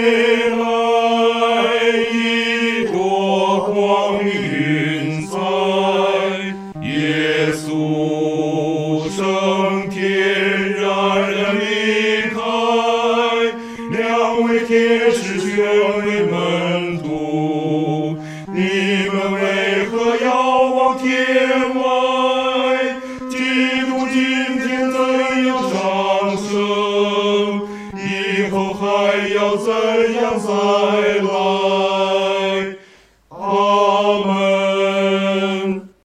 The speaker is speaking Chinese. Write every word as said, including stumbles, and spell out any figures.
来，一朵光云彩，耶稣升天然然离开，两位天使宣为门徒，你们为何要往天外？基督今天怎样上升，以后还要怎样再来？